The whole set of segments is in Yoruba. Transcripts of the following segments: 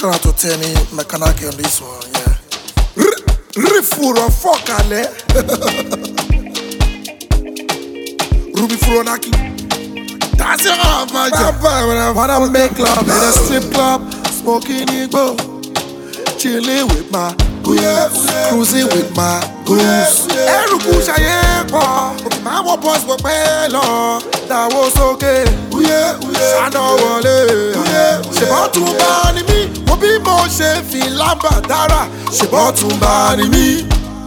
Shout out to Tenny Mekanaki on this one, yeah. Rifuro Fokale. Ruby Furonaki. That's your man. Wanna make love in a strip club, smoking igbo, chilling with my goose, cruising with my goose. Eruku Shayepo, my boys were bello. That was okay. Shano Wale. She bought to ban me. Obi mo she feel lambadara. She bought to ban me.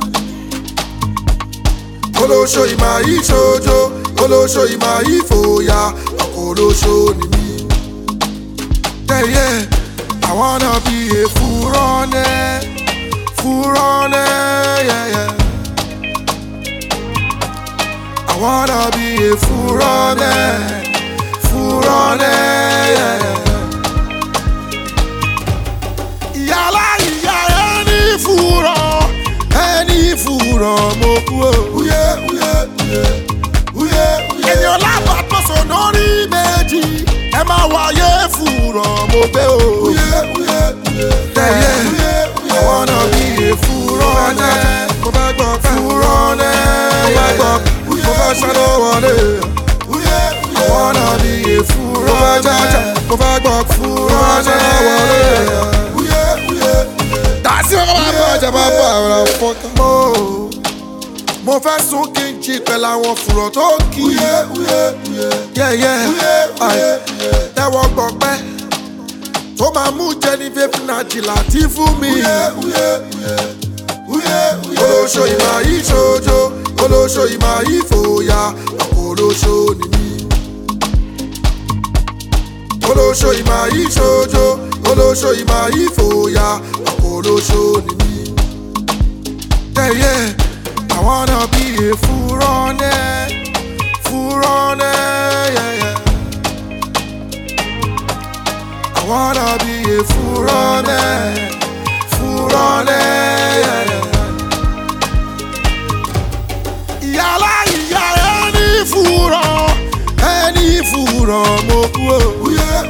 Kolo show ima ishojo. Kolo show ima ifoya. Kolo show ni me. Yeah, yeah. I wanna be a furone. Furone, yeah, yeah. I wanna be a furone, furone, yeah, yeah. Yala, any furo, moku. And your lap at person only meji. Emma waye furo, mobe. Yeah. I wanna be a furone, furone, yeah. I wanna be a furone, that's your mo fẹ́ sún kí n jí pẹ̀lú àwọn fùrọ̀ tó kì í. Tẹ́wọ́ gbọ̀pẹ́ tó máa mú Jennifer Finaji láti fún mi. Olóṣò ìmọ̀ ìṣojo, olóṣò ìmọ̀ ìfòyà, olóṣò ni mí. Olóṣò ìmọ̀ ìṣojo, olóṣò ìmọ̀ ìfòyà, olóṣò ni mí. Yeah, I wanna be a furone, furone, yeah. I wanna be a furone, furone, yeah. Yala, any furo, moku.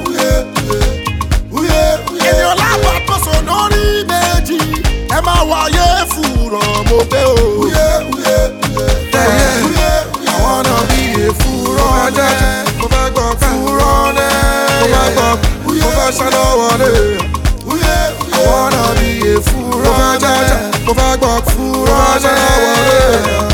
In your lap, I person only meji. Emma waye furo, mobe. I wanna be a furone, furone, yeah. I wanna be a furone, furone, yeah.